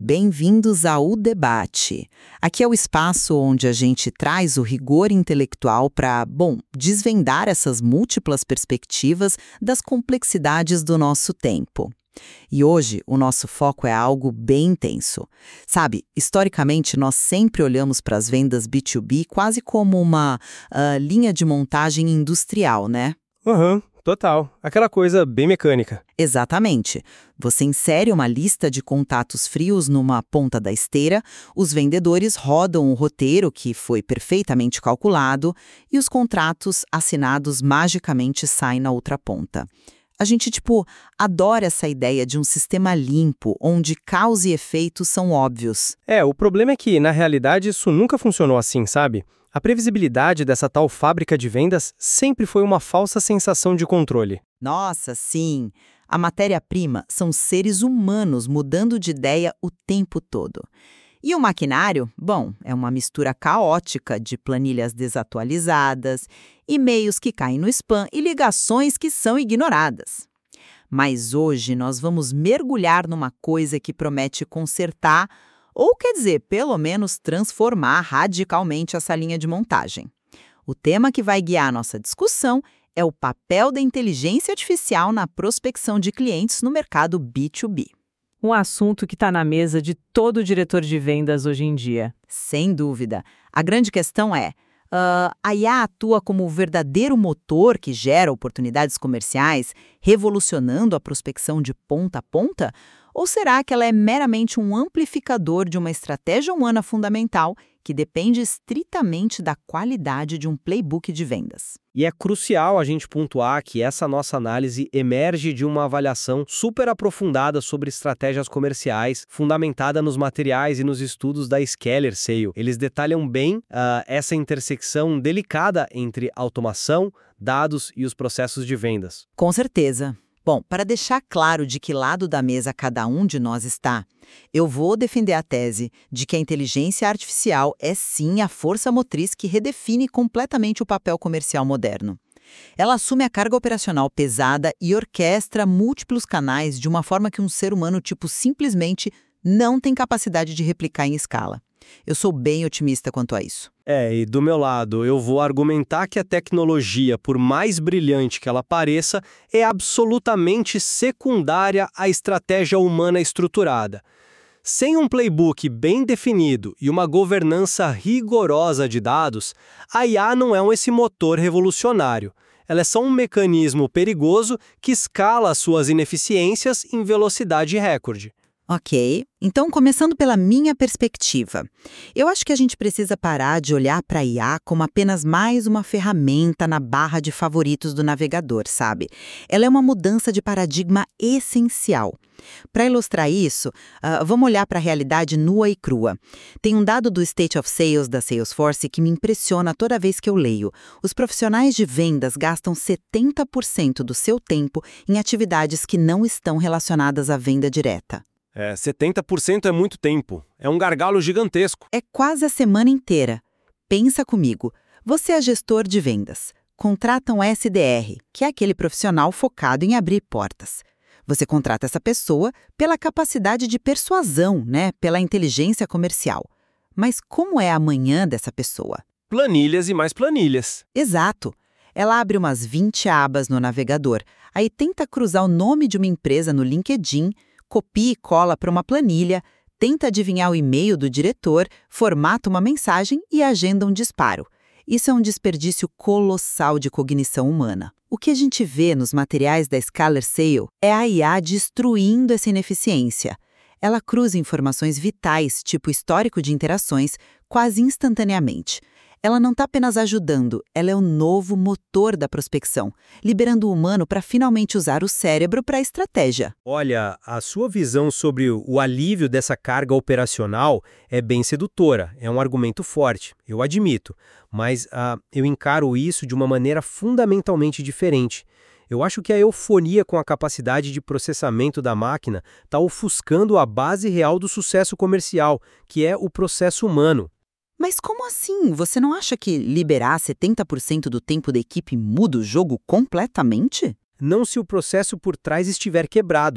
bem-vindos ao Debate. Aqui é o espaço onde a gente traz o rigor intelectual para, desvendar essas múltiplas perspectivas das complexidades do nosso tempo. E hoje o nosso foco é algo bem intenso. Sabe, historicamente nós sempre olhamos para as vendas B2B quase como uma linha de montagem industrial, né? Total. Aquela coisa bem mecânica. Exatamente. Você insere uma lista de contatos frios numa ponta da esteira, os vendedores rodam o roteiro que foi perfeitamente calculado e os contratos assinados magicamente saem na outra ponta. A gente, adora essa ideia de um sistema limpo, onde causa e efeito são óbvios. O problema é que, na realidade, isso nunca funcionou assim, sabe? A previsibilidade dessa tal fábrica de vendas sempre foi uma falsa sensação de controle. Nossa, sim! A matéria-prima são seres humanos mudando de ideia o tempo todo. E o maquinário, é uma mistura caótica de planilhas desatualizadas, e-mails que caem no spam e ligações que são ignoradas. Mas hoje nós vamos mergulhar numa coisa que promete consertar, ou quer dizer, pelo menos transformar radicalmente essa linha de montagem. O tema que vai guiar a nossa discussão é o papel da inteligência artificial na prospecção de clientes no mercado B2B. Um assunto que está na mesa de todo diretor de vendas hoje em dia. Sem dúvida. A grande questão é, a IA atua como o verdadeiro motor que gera oportunidades comerciais, revolucionando a prospecção de ponta a ponta? Ou será que ela é meramente um amplificador de uma estratégia humana fundamental que depende estritamente da qualidade de um playbook de vendas? E é crucial a gente pontuar que essa nossa análise emerge de uma avaliação super aprofundada sobre estratégias comerciais, fundamentada nos materiais e nos estudos da Scalar Sale. Eles detalham bem essa intersecção delicada entre automação, dados e os processos de vendas. Com certeza. Para deixar claro de que lado da mesa cada um de nós está, eu vou defender a tese de que a inteligência artificial é sim a força motriz que redefine completamente o papel comercial moderno. Ela assume a carga operacional pesada e orquestra múltiplos canais de uma forma que um ser humano simplesmente não tem capacidade de replicar em escala. Eu sou bem otimista quanto a isso. E do meu lado, eu vou argumentar que a tecnologia, por mais brilhante que ela pareça, é absolutamente secundária à estratégia humana estruturada. Sem um playbook bem definido e uma governança rigorosa de dados, a IA não é esse motor revolucionário. Ela é só um mecanismo perigoso que escala suas ineficiências em velocidade recorde. Ok, então começando pela minha perspectiva, eu acho que a gente precisa parar de olhar para a IA como apenas mais uma ferramenta na barra de favoritos do navegador, sabe? Ela é uma mudança de paradigma essencial. Para ilustrar isso, vamos olhar para a realidade nua e crua. Tem um dado do State of Sales da Salesforce que me impressiona toda vez que eu leio. Os profissionais de vendas gastam 70% do seu tempo em atividades que não estão relacionadas à venda direta. 70% é muito tempo. É um gargalo gigantesco. É quase a semana inteira. Pensa comigo. Você é gestor de vendas. Contrata um SDR, que é aquele profissional focado em abrir portas. Você contrata essa pessoa pela capacidade de persuasão, pela inteligência comercial. Mas como é a manhã dessa pessoa? Planilhas e mais planilhas. Exato. Ela abre umas 20 abas no navegador, aí tenta cruzar o nome de uma empresa no LinkedIn, copia e cola para uma planilha, tenta adivinhar o e-mail do diretor, formata uma mensagem e agenda um disparo. Isso é um desperdício colossal de cognição humana. O que a gente vê nos materiais da Scalar Sale é a IA destruindo essa ineficiência. Ela cruza informações vitais, tipo histórico de interações, quase instantaneamente. Ela não está apenas ajudando, ela é o novo motor da prospecção, liberando o humano para finalmente usar o cérebro para a estratégia. Olha, a sua visão sobre o alívio dessa carga operacional é bem sedutora, é um argumento forte, eu admito, mas eu encaro isso de uma maneira fundamentalmente diferente. Eu acho que a eufonia com a capacidade de processamento da máquina está ofuscando a base real do sucesso comercial, que é o processo humano. Mas como assim? Você não acha que liberar 70% do tempo da equipe muda o jogo completamente? Não se o processo por trás estiver quebrado.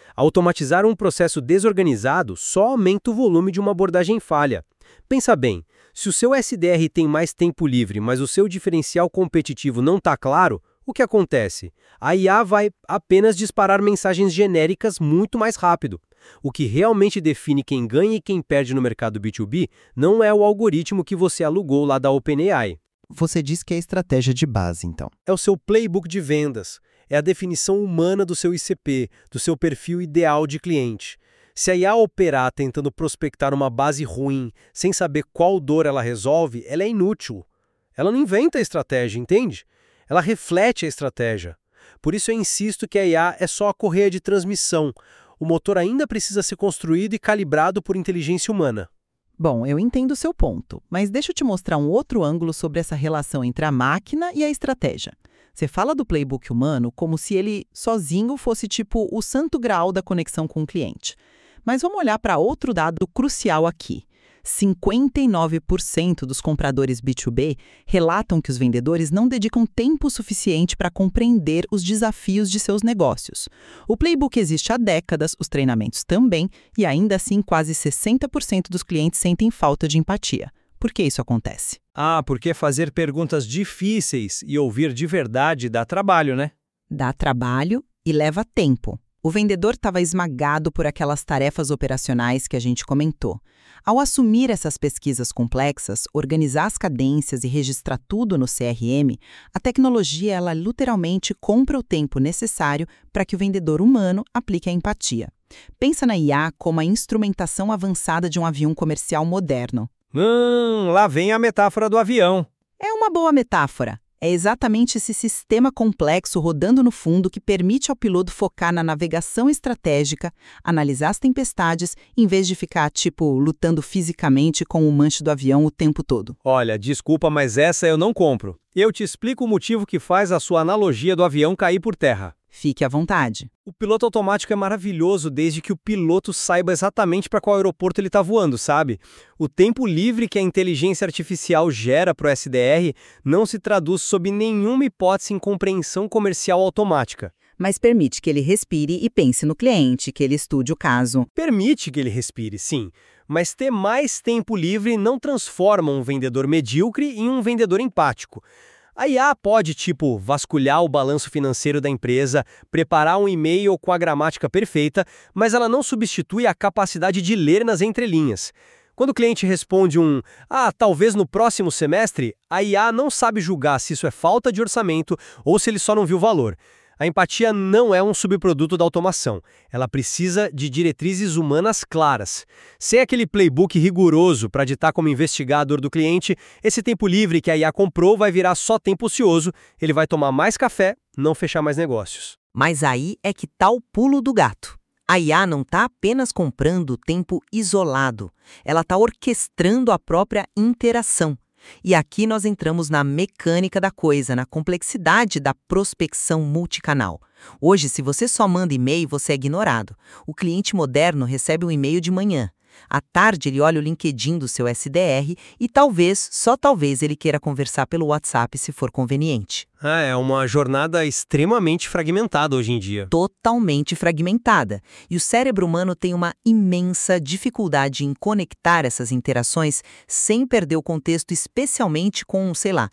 Automatizar um processo desorganizado só aumenta o volume de uma abordagem falha. Pensa bem, se o seu SDR tem mais tempo livre, mas o seu diferencial competitivo não está claro, o que acontece? A IA vai apenas disparar mensagens genéricas muito mais rápido. O que realmente define quem ganha e quem perde no mercado B2B não é o algoritmo que você alugou lá da OpenAI. Você diz que é estratégia de base, então. É o seu playbook de vendas. É a definição humana do seu ICP, do seu perfil ideal de cliente. Se a IA operar tentando prospectar uma base ruim, sem saber qual dor ela resolve, ela é inútil. Ela não inventa a estratégia, entende? Ela reflete a estratégia. Por isso eu insisto que a IA é só a correia de transmissão. O motor ainda precisa ser construído e calibrado por inteligência humana. Bom, eu entendo o seu ponto, mas deixa eu te mostrar um outro ângulo sobre essa relação entre a máquina e a estratégia. Você fala do playbook humano como se ele sozinho fosse tipo o santo graal da conexão com o cliente. Mas vamos olhar para outro dado crucial aqui. 59% dos compradores B2B relatam que os vendedores não dedicam tempo suficiente para compreender os desafios de seus negócios. O playbook existe há décadas, os treinamentos também, e ainda assim quase 60% dos clientes sentem falta de empatia. Por que isso acontece? Porque fazer perguntas difíceis e ouvir de verdade dá trabalho, né? Dá trabalho e leva tempo. O vendedor estava esmagado por aquelas tarefas operacionais que a gente comentou. Ao assumir essas pesquisas complexas, organizar as cadências e registrar tudo no CRM, a tecnologia ela literalmente compra o tempo necessário para que o vendedor humano aplique a empatia. Pensa na IA como a instrumentação avançada de um avião comercial moderno. Lá vem a metáfora do avião. É uma boa metáfora. É exatamente esse sistema complexo rodando no fundo que permite ao piloto focar na navegação estratégica, analisar as tempestades, em vez de ficar, lutando fisicamente com o manche do avião o tempo todo. Olha, desculpa, mas essa eu não compro. Eu te explico o motivo que faz a sua analogia do avião cair por terra. Fique à vontade. O piloto automático é maravilhoso desde que o piloto saiba exatamente para qual aeroporto ele está voando, sabe? O tempo livre que a inteligência artificial gera para o SDR não se traduz sob nenhuma hipótese em compreensão comercial automática. Mas permite que ele respire e pense no cliente, que ele estude o caso. Permite que ele respire, sim. Mas ter mais tempo livre não transforma um vendedor medíocre em um vendedor empático. A IA pode, vasculhar o balanço financeiro da empresa, preparar um e-mail com a gramática perfeita, mas ela não substitui a capacidade de ler nas entrelinhas. Quando o cliente responde talvez no próximo semestre, a IA não sabe julgar se isso é falta de orçamento ou se ele só não viu valor. A empatia não é um subproduto da automação. Ela precisa de diretrizes humanas claras. Sem aquele playbook rigoroso para ditar como investigar a dor do cliente, esse tempo livre que a IA comprou vai virar só tempo ocioso, ele vai tomar mais café, não fechar mais negócios. Mas aí é que tá o pulo do gato. A IA não está apenas comprando tempo isolado, ela está orquestrando a própria interação. E aqui nós entramos na mecânica da coisa, na complexidade da prospecção multicanal. Hoje, se você só manda e-mail, você é ignorado. O cliente moderno recebe um e-mail de manhã. À tarde, ele olha o LinkedIn do seu SDR e talvez, só talvez, ele queira conversar pelo WhatsApp se for conveniente. É uma jornada extremamente fragmentada hoje em dia. Totalmente fragmentada. E o cérebro humano tem uma imensa dificuldade em conectar essas interações sem perder o contexto, especialmente com,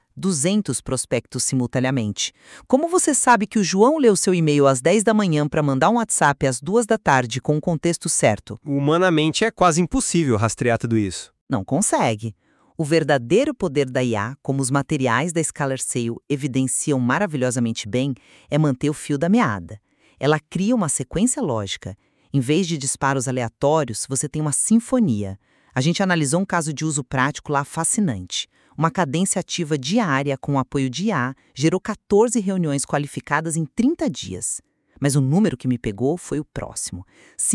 200 prospectos simultaneamente. Como você sabe que o João leu seu e-mail às 10 da manhã para mandar um WhatsApp às 2 da tarde com o contexto certo? Humanamente é quase impossível rastrear tudo isso. Não consegue. O verdadeiro poder da IA, como os materiais da Scalar Sale evidenciam maravilhosamente bem, é manter o fio da meada. Ela cria uma sequência lógica. Em vez de disparos aleatórios, você tem uma sinfonia. A gente analisou um caso de uso prático lá fascinante. Uma cadência ativa diária com o apoio de IA gerou 14 reuniões qualificadas em 30 dias. Mas o número que me pegou foi o próximo.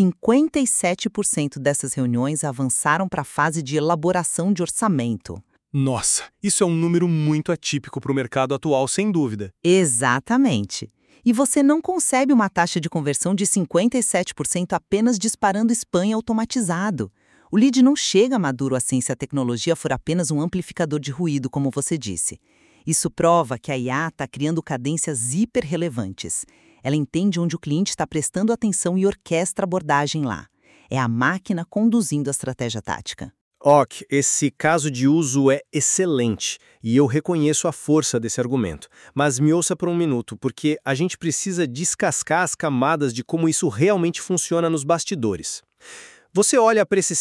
57% dessas reuniões avançaram para a fase de elaboração de orçamento. Nossa, isso é um número muito atípico para o mercado atual, sem dúvida. Exatamente. E você não concebe uma taxa de conversão de 57% apenas disparando spam automatizado. O lead não chega maduro assim se a tecnologia for apenas um amplificador de ruído, como você disse. Isso prova que a IA está criando cadências hiperrelevantes. Ela entende onde o cliente está prestando atenção e orquestra a abordagem lá. É a máquina conduzindo a estratégia tática. Ok, esse caso de uso é excelente e eu reconheço a força desse argumento. Mas me ouça por um minuto, porque a gente precisa descascar as camadas de como isso realmente funciona nos bastidores. Você olha para esse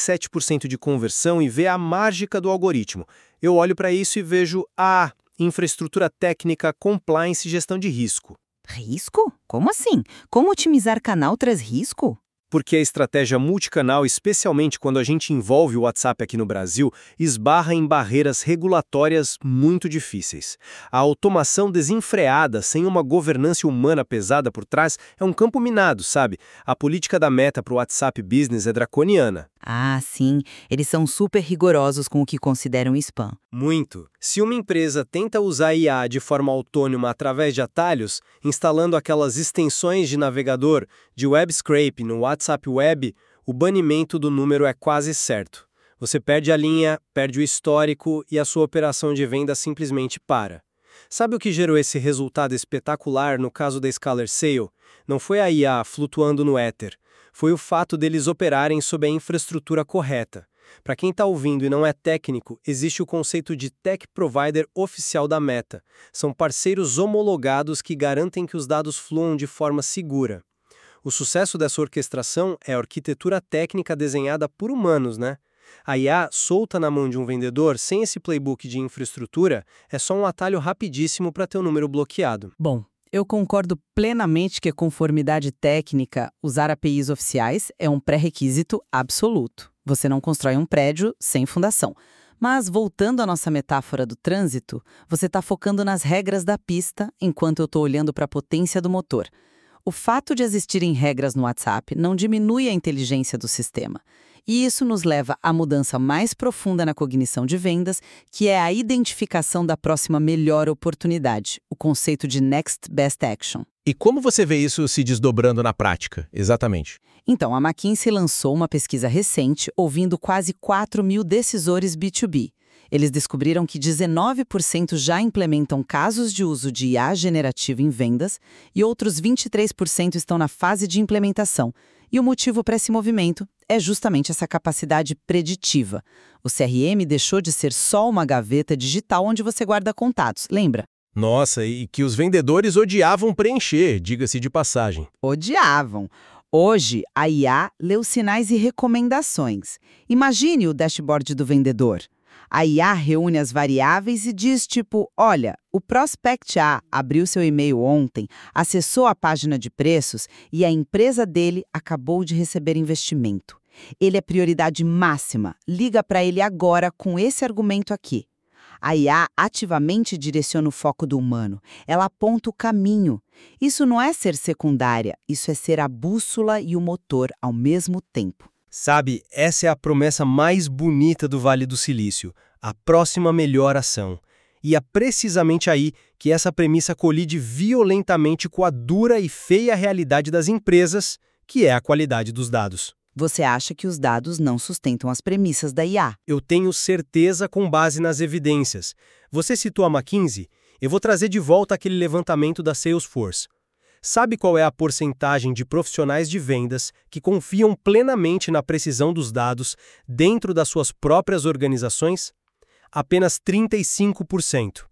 57% de conversão e vê a mágica do algoritmo. Eu olho para isso e vejo infraestrutura técnica, compliance e gestão de risco. Risco? Como assim? Como otimizar canal traz risco? Porque a estratégia multicanal, especialmente quando a gente envolve o WhatsApp aqui no Brasil, esbarra em barreiras regulatórias muito difíceis. A automação desenfreada, sem uma governança humana pesada por trás, é um campo minado, sabe? A política da Meta para o WhatsApp Business é draconiana. Ah, sim. Eles são super rigorosos com o que consideram spam. Muito. Se uma empresa tenta usar IA de forma autônoma através de atalhos, instalando aquelas extensões de navegador, de web scrape no WhatsApp Web, o banimento do número é quase certo. Você perde a linha, perde o histórico e a sua operação de venda simplesmente para. Sabe o que gerou esse resultado espetacular no caso da Scalar Sale? Não foi a IA flutuando no éter. Foi o fato deles operarem sob a infraestrutura correta. Para quem está ouvindo e não é técnico, existe o conceito de Tech Provider oficial da Meta. São parceiros homologados que garantem que os dados fluam de forma segura. O sucesso dessa orquestração é a arquitetura técnica desenhada por humanos, né? A IA solta na mão de um vendedor, sem esse playbook de infraestrutura, é só um atalho rapidíssimo para ter o número bloqueado. Bom, eu concordo plenamente que a conformidade técnica, usar APIs oficiais, é um pré-requisito absoluto. Você não constrói um prédio sem fundação. Mas, voltando à nossa metáfora do trânsito, você está focando nas regras da pista, enquanto eu estou olhando para a potência do motor. O fato de existirem regras no WhatsApp não diminui a inteligência do sistema. E isso nos leva à mudança mais profunda na cognição de vendas, que é a identificação da próxima melhor oportunidade, o conceito de Next Best Action. E como você vê isso se desdobrando na prática, exatamente? Então, a McKinsey lançou uma pesquisa recente ouvindo quase 4.000 decisores B2B. Eles descobriram que 19% já implementam casos de uso de IA generativa em vendas e outros 23% estão na fase de implementação. E o motivo para esse movimento é justamente essa capacidade preditiva. O CRM deixou de ser só uma gaveta digital onde você guarda contatos, lembra? Nossa, e que os vendedores odiavam preencher, diga-se de passagem. Odiavam. Hoje, a IA lê os sinais e recomendações. Imagine o dashboard do vendedor. A IA reúne as variáveis e diz tipo, olha, o prospect A abriu seu e-mail ontem, acessou a página de preços e a empresa dele acabou de receber investimento. Ele é prioridade máxima, liga para ele agora com esse argumento aqui. A IA ativamente direciona o foco do humano, ela aponta o caminho. Isso não é ser secundária, isso é ser a bússola e o motor ao mesmo tempo. Sabe, essa é a promessa mais bonita do Vale do Silício, a próxima melhor ação. E é precisamente aí que essa premissa colide violentamente com a dura e feia realidade das empresas, que é a qualidade dos dados. Você acha que os dados não sustentam as premissas da IA? Eu tenho certeza com base nas evidências. Você citou a McKinsey? Eu vou trazer de volta aquele levantamento da Salesforce. Sabe qual é a porcentagem de profissionais de vendas que confiam plenamente na precisão dos dados dentro das suas próprias organizações? Apenas 35%.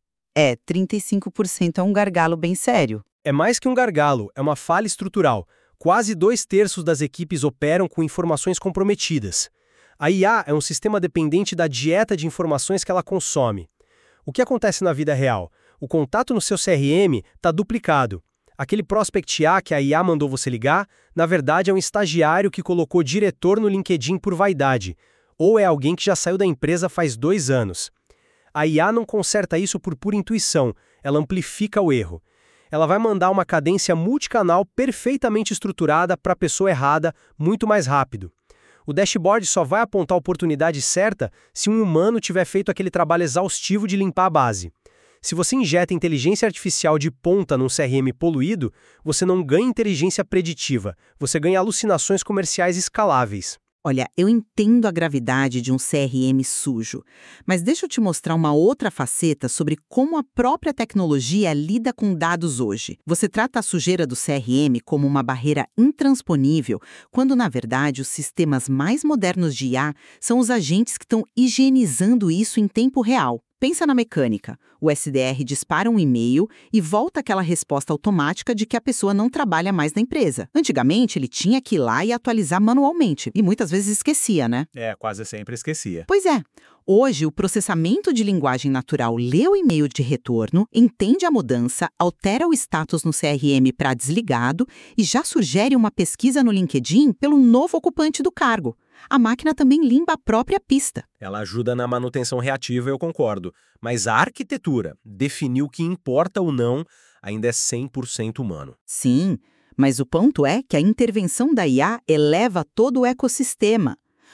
35% é um gargalo bem sério. É mais que um gargalo, é uma falha estrutural. Quase 2/3 das equipes operam com informações comprometidas. A IA é um sistema dependente da dieta de informações que ela consome. O que acontece na vida real? O contato no seu CRM está duplicado. Aquele prospect A que a IA mandou você ligar, na verdade é um estagiário que colocou diretor no LinkedIn por vaidade, ou é alguém que já saiu da empresa faz 2 anos. A IA não conserta isso por pura intuição, ela amplifica o erro. Ela vai mandar uma cadência multicanal perfeitamente estruturada para a pessoa errada muito mais rápido. O dashboard só vai apontar a oportunidade certa se um humano tiver feito aquele trabalho exaustivo de limpar a base. Se você injeta inteligência artificial de ponta num CRM poluído, você não ganha inteligência preditiva, você ganha alucinações comerciais escaláveis. Olha, eu entendo a gravidade de um CRM sujo, mas deixa eu te mostrar uma outra faceta sobre como a própria tecnologia lida com dados hoje. Você trata a sujeira do CRM como uma barreira intransponível, quando, na verdade, os sistemas mais modernos de IA são os agentes que estão higienizando isso em tempo real. Pensa na mecânica. O SDR dispara um e-mail e volta aquela resposta automática de que a pessoa não trabalha mais na empresa. Antigamente, ele tinha que ir lá e atualizar manualmente, e muitas vezes esquecia, né? Quase sempre esquecia. Pois é. Hoje, o processamento de linguagem natural lê o e-mail de retorno, entende a mudança, altera o status no CRM para desligado e já sugere uma pesquisa no LinkedIn pelo novo ocupante do cargo. A máquina também limpa a própria pista. Ela ajuda na manutenção reativa, eu concordo. Mas a arquitetura, definir o que importa ou não, ainda é 100% humano. Sim, mas o ponto é que a intervenção da IA eleva todo o ecossistema.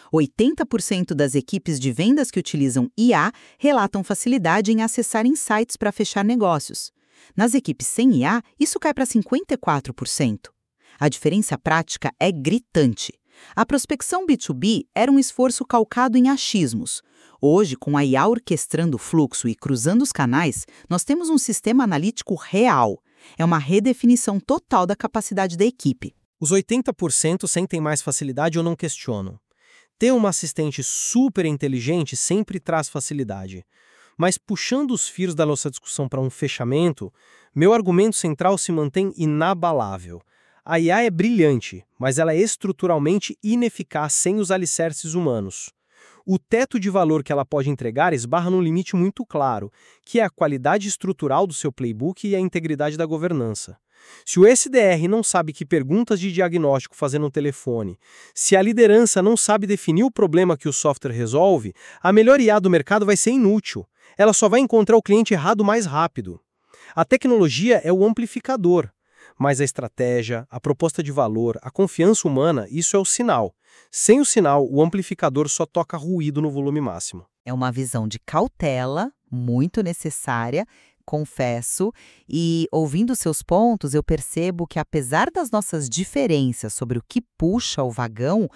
80% das equipes de vendas que utilizam IA relatam facilidade em acessar insights para fechar negócios. Nas equipes sem IA, isso cai para 54%. A diferença prática é gritante. A prospecção B2B era um esforço calcado em achismos. Hoje, com a IA orquestrando o fluxo e cruzando os canais, nós temos um sistema analítico real. É uma redefinição total da capacidade da equipe. Os 80% sentem mais facilidade ou não questionam. Ter uma assistente super inteligente sempre traz facilidade. Mas puxando os fios da nossa discussão para um fechamento, meu argumento central se mantém inabalável. A IA é brilhante, mas ela é estruturalmente ineficaz sem os alicerces humanos. O teto de valor que ela pode entregar esbarra num limite muito claro, que é a qualidade estrutural do seu playbook e a integridade da governança. Se o SDR não sabe que perguntas de diagnóstico fazer no telefone, se a liderança não sabe definir o problema que o software resolve, a melhor IA do mercado vai ser inútil. Ela só vai encontrar o cliente errado mais rápido. A tecnologia é o amplificador. Mas a estratégia, a proposta de valor, a confiança humana, isso é o sinal. Sem o sinal, o amplificador só toca ruído no volume máximo. É uma visão de cautela, muito necessária, confesso, e ouvindo seus pontos, eu percebo que apesar das nossas diferenças sobre o que puxa o vagão,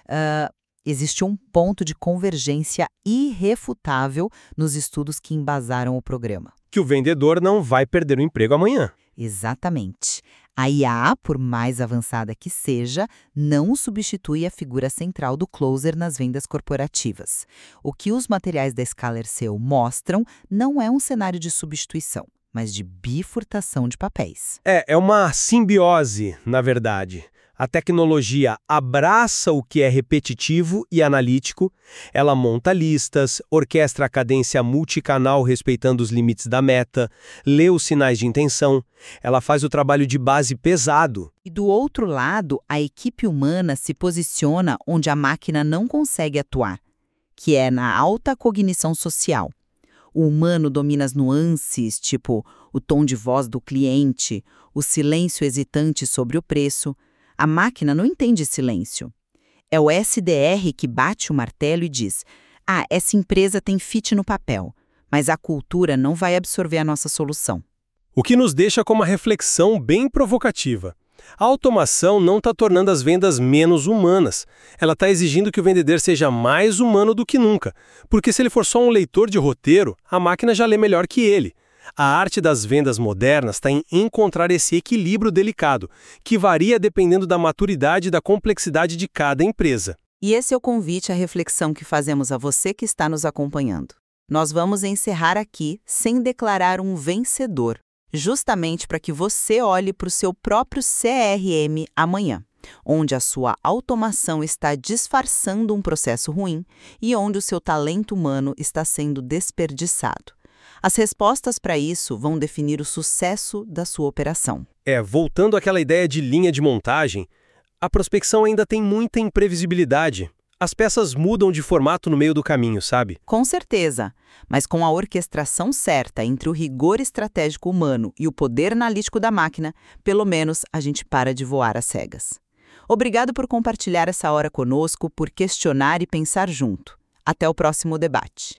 existe um ponto de convergência irrefutável nos estudos que embasaram o programa. Que o vendedor não vai perder o emprego amanhã. Exatamente. A IA, por mais avançada que seja, não substitui a figura central do closer nas vendas corporativas. O que os materiais da Scaler SEO mostram não é um cenário de substituição, mas de bifurcação de papéis. É uma simbiose, na verdade. A tecnologia abraça o que é repetitivo e analítico, ela monta listas, orquestra a cadência multicanal respeitando os limites da meta, lê os sinais de intenção, ela faz o trabalho de base pesado. E do outro lado, a equipe humana se posiciona onde a máquina não consegue atuar, que é na alta cognição social. O humano domina as nuances, tipo o tom de voz do cliente, o silêncio hesitante sobre o preço. A máquina não entende silêncio. É o SDR que bate o martelo e diz: essa empresa tem fit no papel, mas a cultura não vai absorver a nossa solução. O que nos deixa com uma reflexão bem provocativa. A automação não está tornando as vendas menos humanas. Ela está exigindo que o vendedor seja mais humano do que nunca, porque se ele for só um leitor de roteiro, a máquina já lê melhor que ele. A arte das vendas modernas está em encontrar esse equilíbrio delicado, que varia dependendo da maturidade e da complexidade de cada empresa. E esse é o convite à reflexão que fazemos a você que está nos acompanhando. Nós vamos encerrar aqui sem declarar um vencedor, justamente para que você olhe para o seu próprio CRM amanhã, onde a sua automação está disfarçando um processo ruim e onde o seu talento humano está sendo desperdiçado. As respostas para isso vão definir o sucesso da sua operação. Voltando àquela ideia de linha de montagem, a prospecção ainda tem muita imprevisibilidade. As peças mudam de formato no meio do caminho, sabe? Com certeza, mas com a orquestração certa entre o rigor estratégico humano e o poder analítico da máquina, pelo menos a gente para de voar às cegas. Obrigado por compartilhar essa hora conosco, por questionar e pensar junto. Até o próximo debate.